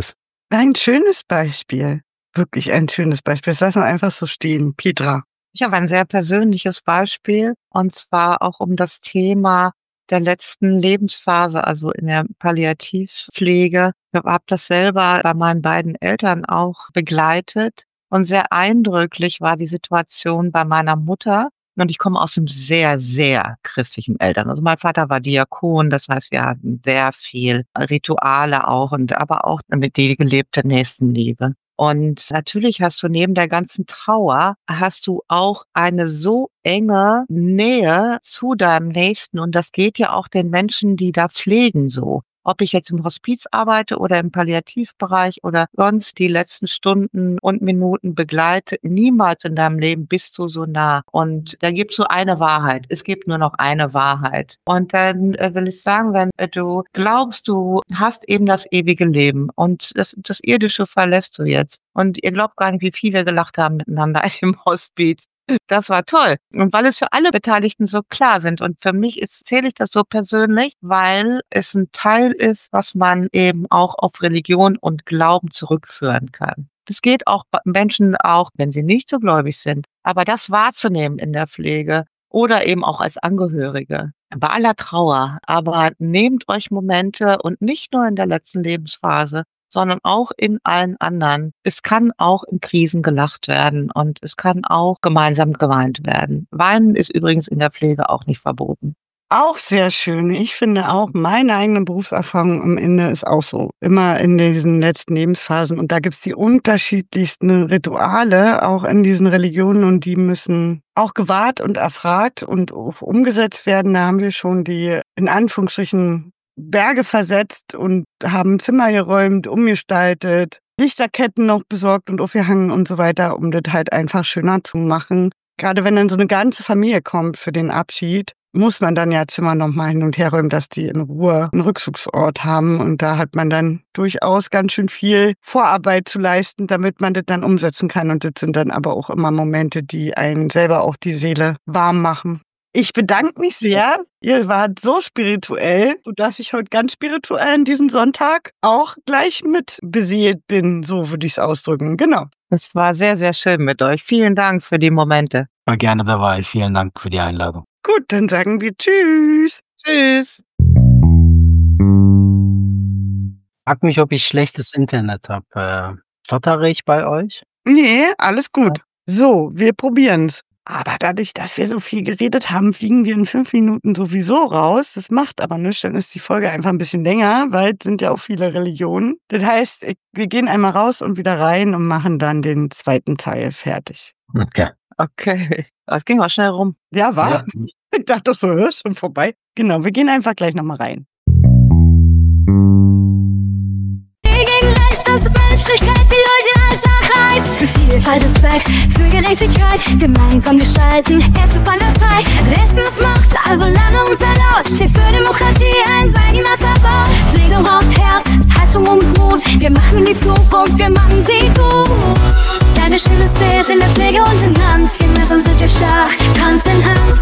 Ein schönes Beispiel. Wirklich ein schönes Beispiel. Das lassen wir einfach so stehen. Petra. Ich habe ein sehr persönliches Beispiel, und zwar auch um das Thema der letzten Lebensphase, also in der Palliativpflege. Ich habe das selber bei meinen beiden Eltern auch begleitet, und sehr eindrücklich war die Situation bei meiner Mutter. Und ich komme aus einem sehr, sehr christlichen Eltern. Also mein Vater war Diakon, das heißt, wir hatten sehr viel Rituale auch, und aber auch die gelebte Nächstenliebe. Und natürlich hast du neben der ganzen Trauer, hast du auch eine so enge Nähe zu deinem Nächsten. Und das geht ja auch den Menschen, die da pflegen, so. Ob ich jetzt im Hospiz arbeite oder im Palliativbereich oder sonst die letzten Stunden und Minuten begleite, niemals in deinem Leben bist du so nah. Und da gibt's so eine Wahrheit. Es gibt nur noch eine Wahrheit. Und dann äh, will ich sagen, wenn äh, du glaubst, du hast eben das ewige Leben und das, das Irdische verlässt du jetzt. Und ihr glaubt gar nicht, wie viel wir gelacht haben miteinander im Hospiz. Das war toll. Und weil es für alle Beteiligten so klar sind. Und für mich ist, zähle ich das so persönlich, weil es ein Teil ist, was man eben auch auf Religion und Glauben zurückführen kann. Das geht auch bei Menschen, auch wenn sie nicht so gläubig sind. Aber das wahrzunehmen in der Pflege oder eben auch als Angehörige, bei aller Trauer. Aber nehmt euch Momente, und nicht nur in der letzten Lebensphase, sondern auch in allen anderen. Es kann auch in Krisen gelacht werden, und es kann auch gemeinsam geweint werden. Weinen ist übrigens in der Pflege auch nicht verboten. Auch sehr schön. Ich finde auch, meine eigene Berufserfahrung am Ende ist auch so. Immer in diesen letzten Lebensphasen. Und da gibt's die unterschiedlichsten Rituale, auch in diesen Religionen. Und die müssen auch gewahrt und erfragt und auch umgesetzt werden. Da haben wir schon die, in Anführungsstrichen, Berge versetzt und haben Zimmer geräumt, umgestaltet, Lichterketten noch besorgt und aufgehangen und so weiter, um das halt einfach schöner zu machen. Gerade wenn dann so eine ganze Familie kommt für den Abschied, muss man dann ja Zimmer nochmal hin und her räumen, dass die in Ruhe einen Rückzugsort haben. Und da hat man dann durchaus ganz schön viel Vorarbeit zu leisten, damit man das dann umsetzen kann. Und das sind dann aber auch immer Momente, die einen selber auch die Seele warm machen. Ich bedanke mich sehr. Ihr wart so spirituell, sodass ich heute ganz spirituell an diesem Sonntag auch gleich mit beseelt bin. So würde ich es ausdrücken. Genau. Es war sehr, sehr schön mit euch. Vielen Dank für die Momente. War gerne dabei. Vielen Dank für die Einladung. Gut, dann sagen wir Tschüss. Tschüss. Frag mich, ob ich schlechtes Internet habe. Äh, stottere ich bei euch? Nee, alles gut. So, wir probieren's. Aber dadurch, dass wir so viel geredet haben, fliegen wir in fünf Minuten sowieso raus. Das macht aber nichts, dann ist die Folge einfach ein bisschen länger, weil es sind ja auch viele Religionen. Das heißt, wir gehen einmal raus und wieder rein und machen dann den zweiten Teil fertig. Okay. Okay. Das ging auch schnell rum. Ja, war. Ja. Ich dachte doch so, hörst schon vorbei. Genau, wir gehen einfach gleich nochmal rein. Gegen Recht, dass Menschlichkeit die Leute Alltag reißt. Für Vielfalt, Respekt, für Gerechtigkeit, gemeinsam gestalten. Es ist an der Zeit, Wissen ist Macht, also lerne unser Laut. Steht für Demokratie ein, sei niemals erbaut. Pflege braucht Herz, Haltung und Mut. Wir machen die Zukunft, wir machen sie gut. Deine Stimme zählt in der Pflege und in Tanz. Wir messen sind wir stark, Hand in Hand.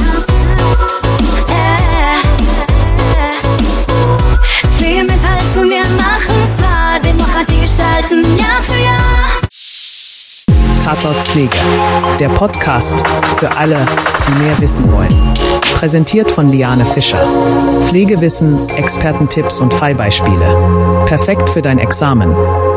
Äh, äh. Pflege mit Hals und wir machen's wahr. Demokratie gestalten, Jahr für Jahr. Tatort Pflege, der Podcast für alle, die mehr wissen wollen. Präsentiert von Liane Fischer. Pflegewissen, Expertentipps und Fallbeispiele. Perfekt für dein Examen.